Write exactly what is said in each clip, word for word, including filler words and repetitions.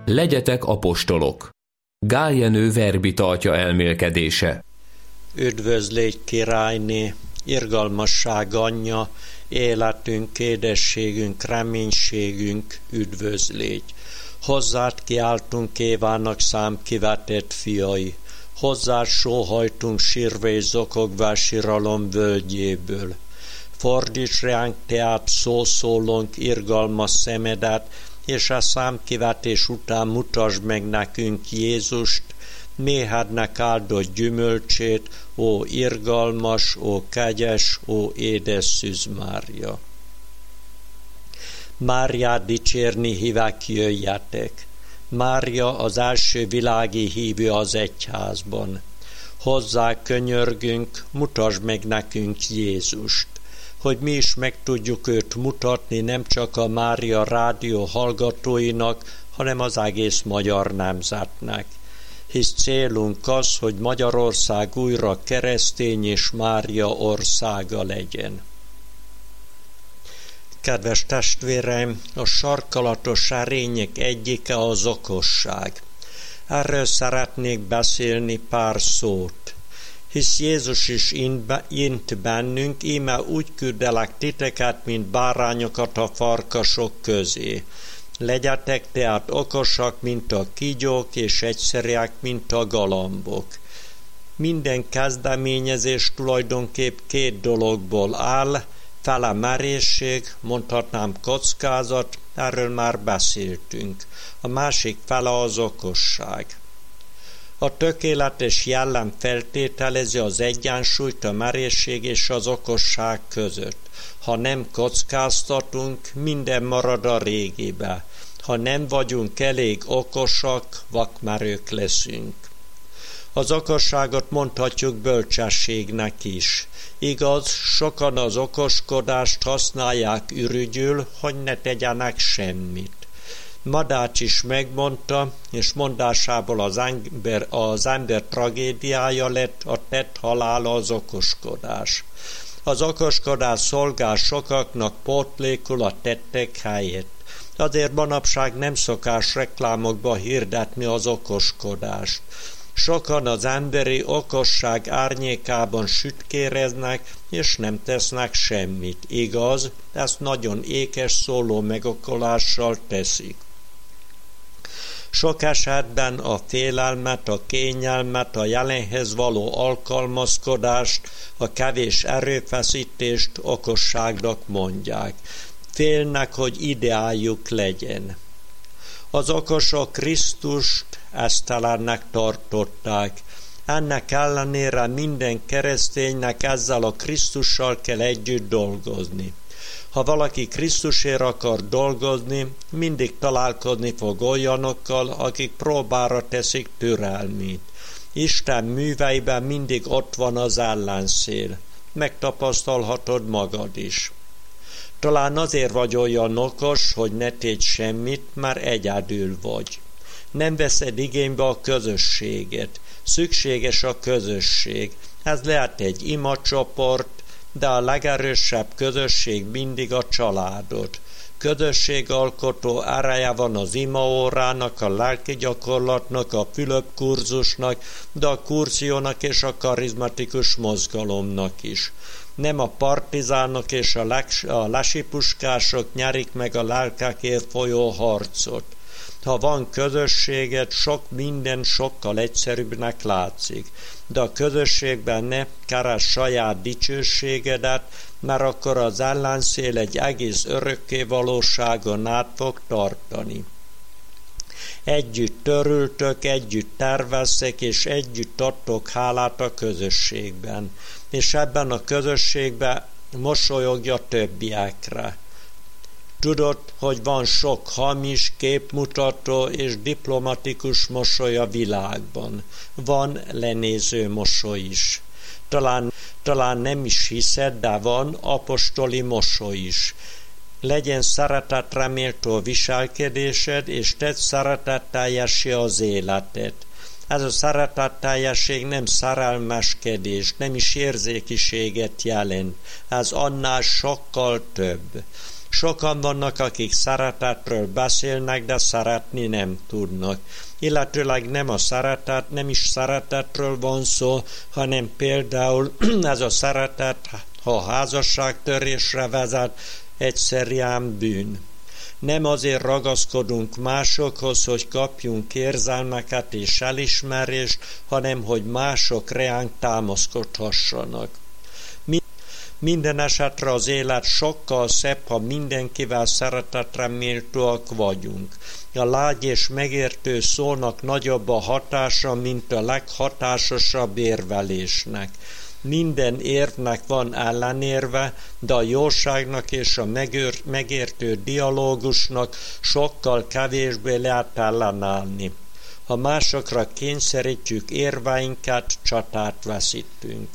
Legyetek apostolok. Gál Jenő Verbi tartja elmélkedése. Üdvözlégy királyné, irgalmasság anyja, életünk, édességünk, reménységünk, üdvözlégy. Hozzád kiáltunk Évának számkivetett fiai, hozzád sóhajtunk sírva és zokogva síralom völgyéből. Fordíts ránk teát szószólónk irgalmas szemedet, és a számkivetés után mutasd meg nekünk Jézust, méhednek áldott gyümölcsét, ó irgalmas, ó kegyes, ó édes Szűz Mária. Máriát dicsérni hívek, jöjjetek! Mária az első világi hívő az egyházban. Hozzá könyörgünk, mutasd meg nekünk Jézust, hogy mi is meg tudjuk őt mutatni nem csak a Mária rádió hallgatóinak, hanem az egész magyar nemzetnek. Hisz célunk az, hogy Magyarország újra keresztény és Mária országa legyen. Kedves testvéreim, a sarkalatos erények egyike az okosság. Erről szeretnék beszélni pár szót. Hisz Jézus is int bennünk, íme úgy küldelek titeket, mint bárányokat a farkasok közé. Legyetek tehát okosak, mint a kígyók, és egyszerűek, mint a galambok. Minden kezdeményezés tulajdonképp két dologból áll, fele merészség, mondhatnám kockázat, erről már beszéltünk. A másik fele az okosság. A tökéletes jellem feltételezi az egyensúlyt a merészség és az okosság között. Ha nem kockáztatunk, minden marad a régibe. Ha nem vagyunk elég okosak, vakmerők leszünk. Az okosságot mondhatjuk bölcsességnek is. Igaz, sokan az okoskodást használják ürügyül, hogy ne tegyenek semmit. Madács is megmondta, és mondásából az ember, az ember tragédiája lett, a tett halála az okoskodás. Az okoskodás szolgál sokaknak pótlékul a tettek helyett. Azért manapság nem szokás reklámokba hirdetni az okoskodást. Sokan az emberi okosság árnyékában sütkéreznek, és nem tesznek semmit. Igaz, ezt nagyon ékes szóló megokolással teszik. Sok esetben a félelmet, a kényelmet, a jelenhez való alkalmazkodást, a kevés erőfeszítést okosságnak mondják. Félnek, hogy ideáljuk legyen. Az okosok Krisztust esztelennek tartották. Ennek ellenére minden kereszténynek ezzel a Krisztussal kell együtt dolgozni. Ha valaki Krisztusért akar dolgozni, mindig találkozni fog olyanokkal, akik próbára teszik türelmét. Isten műveiben mindig ott van az ellenszél. Megtapasztalhatod magad is. Talán azért vagy olyan okos, hogy ne tégy semmit, mert egyedül vagy. Nem veszed igénybe a közösséget. Szükséges a közösség. Ez lehet egy imacsoport, de a legerősebb közösség mindig a családod. Közösségalkotó ereje van az imaórának, a lelki gyakorlatnak, a Fülöp kurzusnak, de a kurziónak és a karizmatikus mozgalomnak is. Nem a partizánok és a, leg, a lesipuskások nyerik meg a lelkekért folyó harcot. Ha van közösséged, sok minden sokkal egyszerűbbnek látszik, de a közösségben ne keresd saját dicsőségedet, mert akkor az ellenszél egy egész örökké valóságon át fog tartani. Együtt törültök, együtt tervezzek, és együtt adtok hálát a közösségben, és ebben a közösségben mosolyogja többiekre. Tudod, hogy van sok hamis, képmutató és diplomatikus mosoly a világban. Van lenéző mosoly is. Talán, talán nem is hiszed, de van apostoli mosoly is. Legyen szeretetre méltó viselkedésed, és tedd szeretetteljessé az életed. Ez a szeretetteljesség nem szerelmeskedés, nem is érzékiséget jelent. Ez annál sokkal több. Sokan vannak, akik szeretetről beszélnek, de szeretni nem tudnak. Illetőleg nem a szeretet, nem is szeretetről van szó, hanem például ez a szeretet, ha házasságtörésre vezet, egyszerűen bűn. Nem azért ragaszkodunk másokhoz, hogy kapjunk érzelmeket és elismerést, hanem hogy mások reánk támaszkodhassanak. Minden esetre az élet sokkal szebb, ha mindenkivel szeretetre méltóak vagyunk. A lágy és megértő szónak nagyobb a hatása, mint a leghatásosabb érvelésnek. Minden érvnek van ellenérve, de a jóságnak és a megértő dialógusnak sokkal kevésbé lehet ellenállni. Ha másokra kényszerítjük érveinket, csatát veszítünk.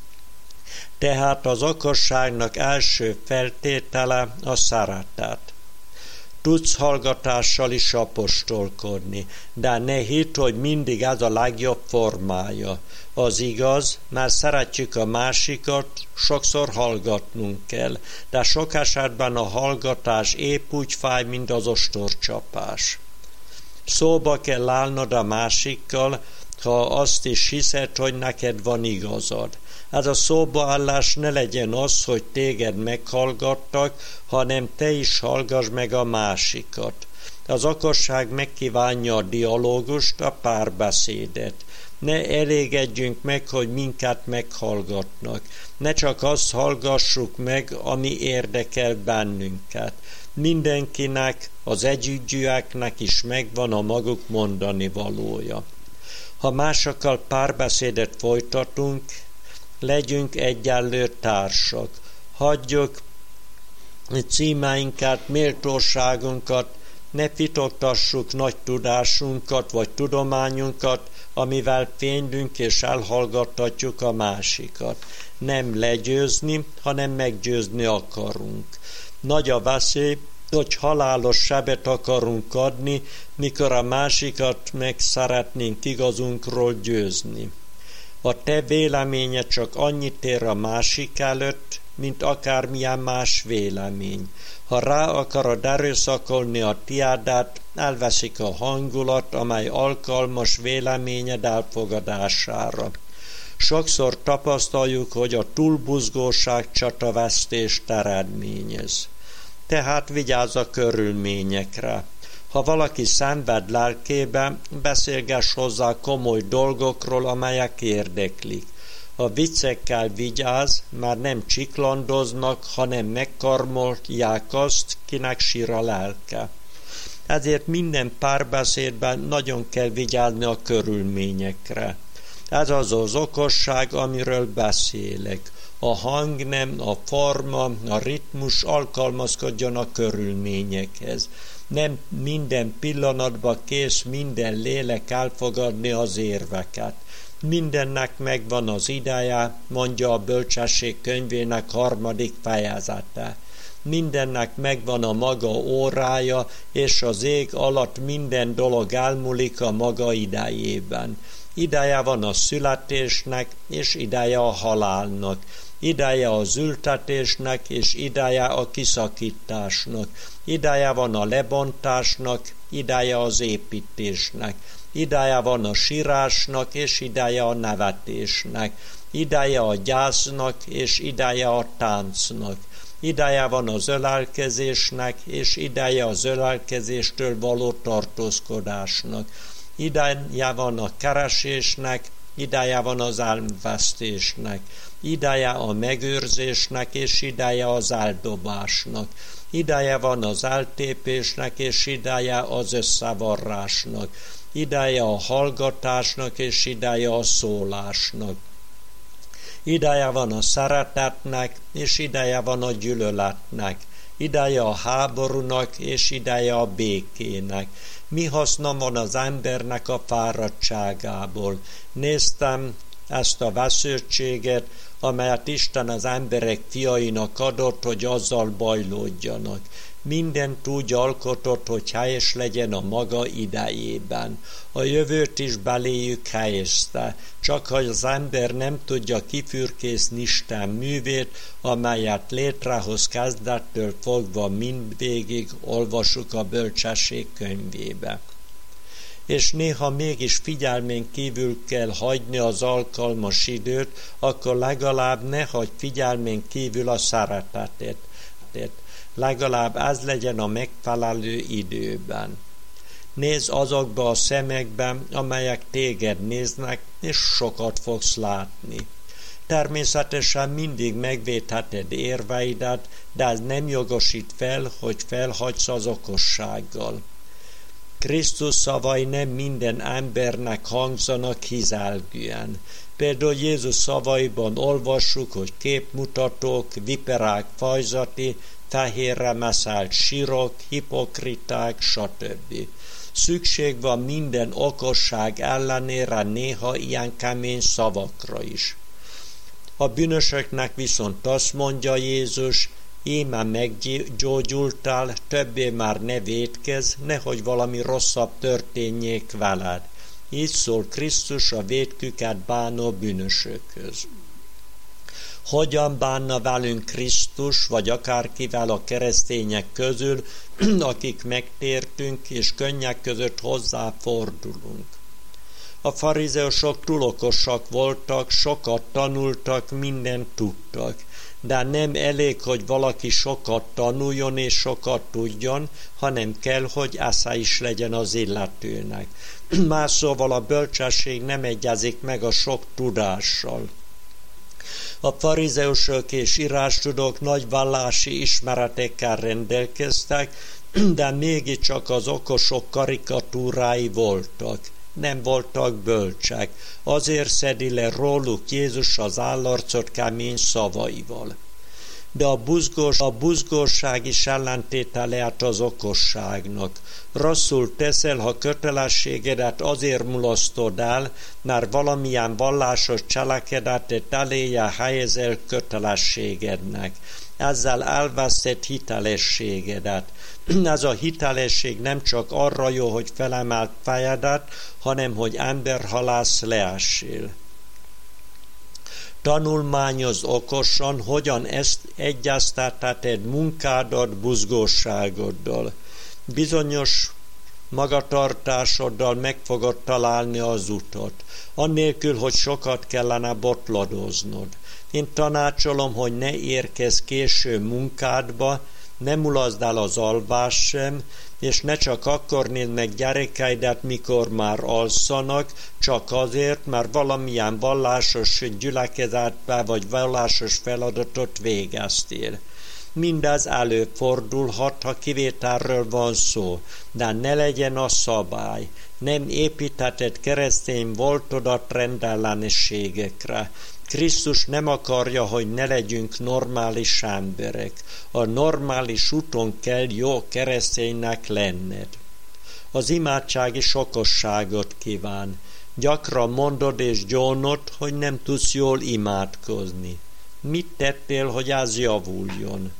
Tehát az okosságnak első feltétele a szeretet. Tudsz hallgatással is apostolkodni, de ne hidd, hogy mindig ez a legjobb formája. Az igaz, mert szeretjük a másikat, sokszor hallgatnunk kell, de sok esetben a hallgatás épp úgy fáj, mint az ostorcsapás. Szóba kell állnod a másikkal, ha azt is hiszed, hogy neked van igazad. Ez a szóbaállás ne legyen az, hogy téged meghallgattak, hanem te is hallgass meg a másikat. Az okosság megkívánja a dialógust, a párbeszédet. Ne elégedjünk meg, hogy minket meghallgatnak. Ne csak azt hallgassuk meg, ami érdekel bennünket. Mindenkinek, az együgyűeknek is megvan a maguk mondani valója. Ha másokkal párbeszédet folytatunk, legyünk egyenlő társak. Hagyjuk címeinket, méltóságunkat, ne fitoktassuk nagy tudásunkat vagy tudományunkat, amivel fénylünk és elhallgattatjuk a másikat. Nem legyőzni, hanem meggyőzni akarunk. Nagy a veszély, hogy halálos sebet akarunk adni, mikor a másikat meg szeretnénk igazunkról győzni. A te véleményed csak annyit ér a másik előtt, mint akármilyen más vélemény. Ha rá akarod erőszakolni a tiádát, elveszik a hangulat, amely alkalmas véleményed elfogadására. Sokszor tapasztaljuk, hogy a túlbuzgóság csatavesztést eredményez. Tehát vigyázz a körülményekre. Ha valaki szenved lelkébe, beszélgess hozzá komoly dolgokról, amelyek érdeklik. A viccekkel vigyázz, már nem csiklandoznak, hanem megkarmolják azt, kinek sír a lelke. Ezért minden párbeszédben nagyon kell vigyázni a körülményekre. Ez az az okosság, amiről beszélek. A hangnem, a forma, a ritmus alkalmazkodjon a körülményekhez. Nem minden pillanatban kész minden lélek elfogadni az érveket. Mindennek megvan az ideje, mondja a Bölcsesség könyvének harmadik fejezete. Mindennek megvan a maga órája, és az ég alatt minden dolog elmúlik a maga idejében. Ideje van a születésnek, és ideje a halálnak. Ideje az ültetésnek, és ideje a kiszakításnak. Ideje van a lebontásnak, ideje az építésnek. Ideje van a sírásnak, és ideje a nevetésnek. Ideje a gyásznak, és ideje a táncnak. Ideje van az ölelkezésnek, és ideje az ölelkezéstől való tartózkodásnak. Ideje van a keresésnek, ideje van az elvesztésnek. Ideje a megőrzésnek, és ideje az eldobásnak. Ideje van az eltépésnek, és ideje az összevarrásnak. Ideje a hallgatásnak, és ideje a szólásnak. Ideje van a szeretetnek, és ideje van a gyűlöletnek. Ideje a háborúnak, és ideje a békének. Mi haszna van az embernek a fáradtságából? Néztem ezt a veszőtséget, amelyet Isten az emberek fiainak adott, hogy azzal bajlódjanak. Mindent úgy alkotott, hogy helyes legyen a maga idejében. A jövőt is beléjük helyezte, csak hogy az ember nem tudja kifürkészni Isten művét, amelyet létrehoz kezdettől fogva mindvégig olvasuk a bölcsesség könyvébe. És néha mégis figyelmén kívül kell hagyni az alkalmas időt, akkor legalább ne hagyj figyelmén kívül a szeretetet. Legalább ez legyen a megfelelő időben. Nézz azokba a szemekben, amelyek téged néznek, és sokat fogsz látni. Természetesen mindig megvédheted érveidet, de ez nem jogosít fel, hogy felhagysz az okossággal. Krisztus szavai nem minden embernek hangzanak hizelgően. Például Jézus szavaiban olvassuk, hogy képmutatók, viperák fajzati, fehérre meszelt sírok, hipokriták, stb. Szükség van minden okosság ellenére néha ilyen kemény szavakra is. A bűnösöknek viszont azt mondja Jézus, íme meggyógyultál, többé már ne vétkezz, nehogy valami rosszabb történjék veled. Így szól Krisztus a vétküket bánó bűnösökhöz. Hogyan bánna velünk Krisztus, vagy akárkivel a keresztények közül, akik megtértünk, és könnyek között hozzáfordulunk? A farizeusok túl okosak voltak, sokat tanultak, mindent tudtak. De nem elég, hogy valaki sokat tanuljon és sokat tudjon, hanem kell, hogy esze is legyen az illetőnek. Más szóval a bölcsesség nem egyezik meg a sok tudással. A farizeusok és írástudók nagy vallási ismeretekkel rendelkeztek, de mégiscsak az okosok karikatúrái voltak. Nem voltak bölcsek, azért szedi le róluk Jézus az állarcot kemény szavaival. De a, buzgós, a buzgóság is ellentéte lehet az okosságnak. Rosszul teszel, ha kötelességedet azért mulasztod el, mert valamilyen vallásos cselekedetet eléje helyezel kötelességednek. Ezzel elveszted hitelességedet. Ez a hitelesség nem csak arra jó, hogy felemelt fejedet, hanem hogy emberhalász leessél. Tanulmányoz okosan, hogyan ezt egyeztetheted munkádat buzgóságoddal. Bizonyos magatartásoddal meg fogod találni az utat, annélkül, hogy sokat kellene botladoznod. Én tanácsolom, hogy ne érkezz késő munkádba, ne mulaszd el az alvás sem, és ne csak akkor nézd meg gyerekeidet, mikor már alszanak, csak azért, mert valamilyen vallásos gyülekezetbe vagy vallásos feladatot végeztél. Mindez előfordulhat, ha kivételről van szó, de ne legyen a szabály. Nem építheted keresztény voltodat rendellenességekre. Krisztus nem akarja, hogy ne legyünk normális emberek. A normális úton kell jó kereszténynek lenned. Az imádság is okosságot kíván. Gyakran mondod és gyónod, hogy nem tudsz jól imádkozni. Mit tettél, hogy ez javuljon?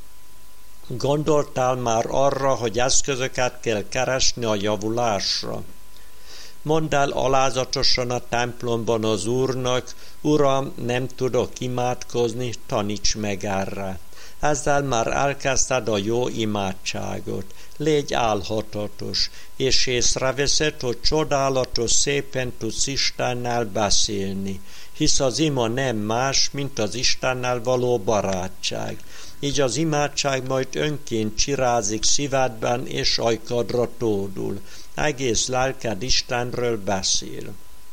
Gondoltál már arra, hogy eszközöket kell keresni a javulásra? Mondd el alázatosan a templomban az Úrnak, Uram, nem tudok imádkozni, taníts meg erre. Ezzel már elkezdted a jó imádságot. Légy álhatatos, és észreveszed, hogy csodálatos szépen tudsz Istennel beszélni, hisz az ima nem más, mint az Istennel való barátság. Így az imádság majd önként csirázik szívedben, és ajkadra tódul. Egész lelked Istenről beszél.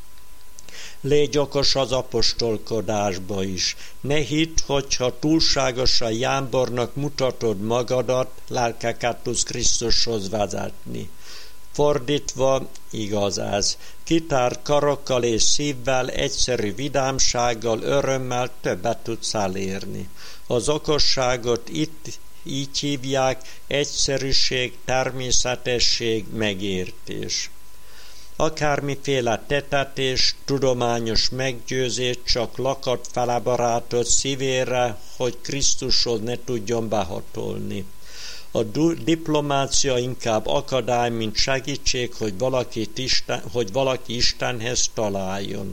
Légy okos az apostolkodásba is. Ne hidd, hogyha túlságosan jámbornak mutatod magadat, lelkeket tudsz Krisztushoz vezetni. Fordítva igaz ez. Kitárt karokkal és szívvel, egyszerű vidámsággal, örömmel többet tudsz elérni. Az okosságot itt így hívják: egyszerűség, természetesség, megértés. Akármiféle tetetés, tudományos meggyőzés csak lakat fel a barátod szívére, hogy Krisztushoz ne tudjon behatolni. A diplomácia inkább akadály, mint segítség, hogy, valakit Isten, hogy valaki Istenhez találjon.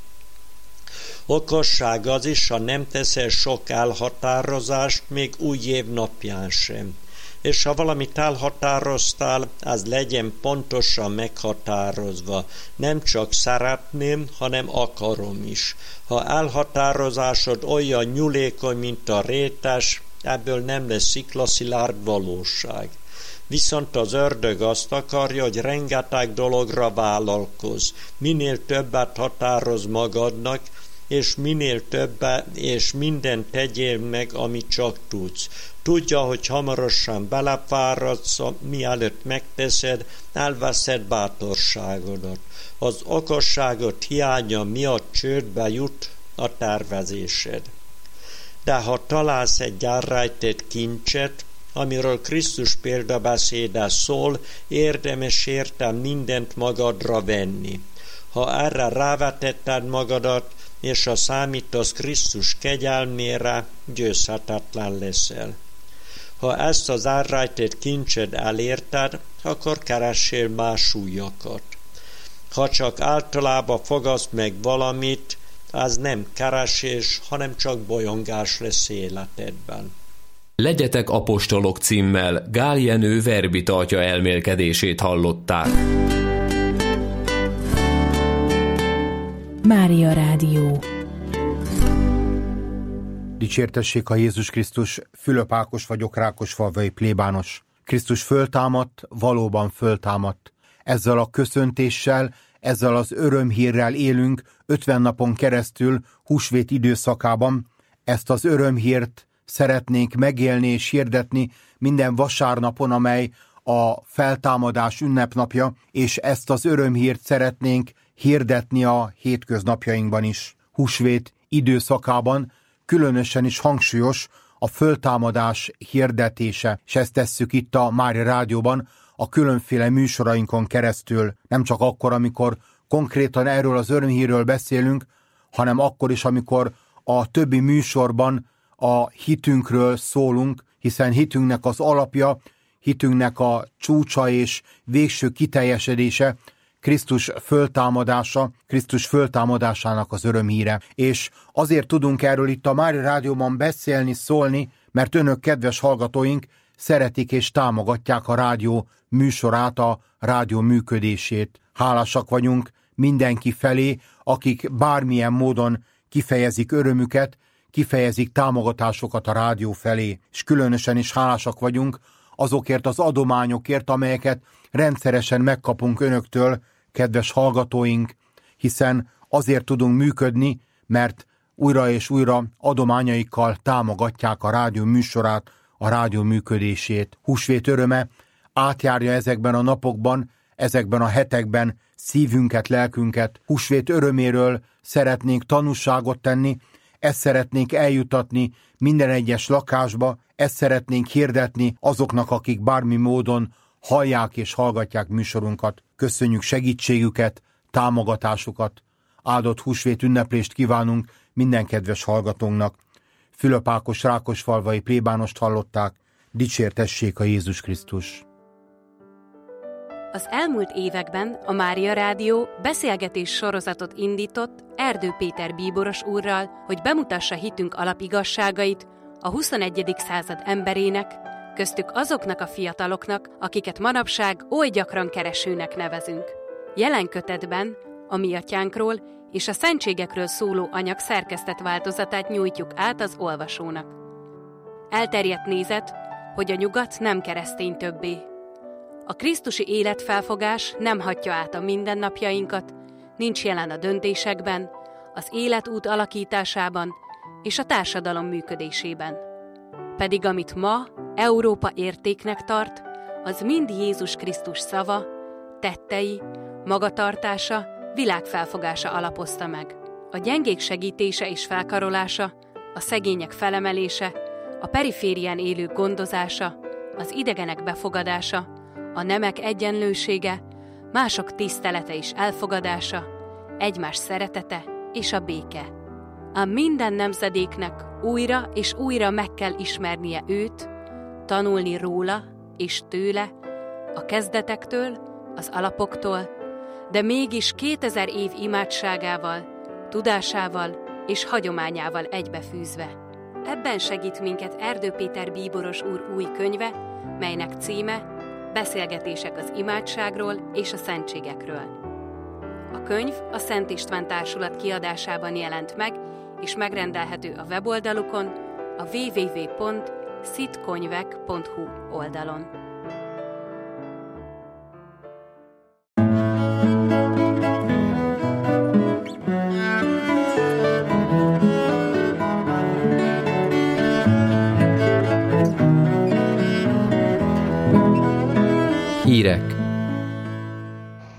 Okosság az is, ha nem teszel sok elhatározást, még új év napján sem. És ha valamit elhatároztál, az legyen pontosan meghatározva. Nem csak szeretném, hanem akarom is. Ha elhatározásod olyan nyulékony, mint a rétes, ebből nem lesz sziklaszilárd valóság. Viszont az ördög azt akarja, hogy rengeteg dologra vállalkozz. Minél többet határoz magadnak, és minél többet, és mindent tegyél meg, amit csak tudsz. Tudja, hogy hamarosan belefáradsz, mielőtt megteszed, elveszed bátorságodat. Az okosságot hiánya miatt csődbe jut a tervezésed. De ha találsz egy elrejtett kincset, amiről Krisztus példabeszéde szól, érdemes érte mindent magadra venni. Ha erre rávetetted magadat, és ha számítasz Krisztus kegyelmére, győzhetetlen leszel. Ha ezt az elrejtett kincsed elérted, akkor keressél más újakat. Ha csak általában fogasz meg valamit, az nem keresés, hanem csak bolyongás lesz életedben. Legyetek apostolok címmel Gál Jenő verbita atya elmélkedését hallották. Mária Rádió. Dicsértessék a Jézus Krisztus, Fülöp Ákos vagyok, Rákosfalvai plébános. Krisztus föltámadt, valóban föltámadt. Ezzel a köszöntéssel, ezzel az örömhírrel élünk ötven napon keresztül húsvét időszakában. Ezt az örömhírt szeretnénk megélni és hirdetni minden vasárnapon, amely a feltámadás ünnepnapja, és ezt az örömhírt szeretnénk hirdetni a hétköznapjainkban is. Húsvét időszakában különösen is hangsúlyos a föltámadás hirdetése, és ezt tesszük itt a Mária Rádióban a különféle műsorainkon keresztül, nem csak akkor, amikor konkrétan erről az örömhírről beszélünk, hanem akkor is, amikor a többi műsorban a hitünkről szólunk, hiszen hitünknek az alapja, hitünknek a csúcsa és végső kiteljesedése Krisztus föltámadása, Krisztus föltámadásának az örömhíre. És azért tudunk erről itt a Mária Rádióban beszélni, szólni, mert önök, kedves hallgatóink, szeretik és támogatják a rádió műsorát, a rádió működését. Hálásak vagyunk mindenki felé, akik bármilyen módon kifejezik örömüket, kifejezik támogatásokat a rádió felé. És különösen is hálásak vagyunk azokért az adományokért, amelyeket rendszeresen megkapunk önöktől, kedves hallgatóink, hiszen azért tudunk működni, mert újra és újra adományaikkal támogatják a rádió műsorát, a rádió működését. Húsvét öröme átjárja ezekben a napokban, ezekben a hetekben szívünket, lelkünket. Húsvét öröméről szeretnénk tanúságot tenni, ezt szeretnénk eljutatni minden egyes lakásba, ezt szeretnénk hirdetni azoknak, akik bármi módon hallják és hallgatják műsorunkat. Köszönjük segítségüket, támogatásukat. Áldott húsvét ünneplést kívánunk minden kedves hallgatónknak. Fülöp Ákos rákosfalvai plébánost hallották. Dicsértessék a Jézus Krisztus! Az elmúlt években a Mária Rádió beszélgetés sorozatot indított Erdő Péter bíboros úrral, hogy bemutassa hitünk alapigazságait a huszonegyedik század emberének, köztük azoknak a fiataloknak, akiket manapság oly gyakran keresőnek nevezünk. Jelen kötetben a mi atyánkról és a szentségekről szóló anyag szerkesztett változatát nyújtjuk át az olvasónak. Elterjedt nézet, hogy a nyugat nem keresztény többé. A krisztusi életfelfogás nem hagyja át a mindennapjainkat, nincs jelen a döntésekben, az életút alakításában és a társadalom működésében. Pedig amit ma Európa értéknek tart, az mind Jézus Krisztus szava, tettei, magatartása, világfelfogása alapozta meg. A gyengék segítése és felkarolása, a szegények felemelése, a periférián élők gondozása, az idegenek befogadása, a nemek egyenlősége, mások tisztelete és elfogadása, egymás szeretete és a béke. A minden nemzedéknek újra és újra meg kell ismernie őt, tanulni róla és tőle, a kezdetektől, az alapoktól, de mégis kétezer év imádságával, tudásával és hagyományával egybefűzve. Ebben segít minket Erdő Péter bíboros úr új könyve, melynek címe Beszélgetések az imádságról és a szentségekről. A könyv a Szent István Társulat kiadásában jelent meg, és megrendelhető a weboldalukon, a double-u double-u double-u pont szitkönyvek pont hu oldalon. Hírek.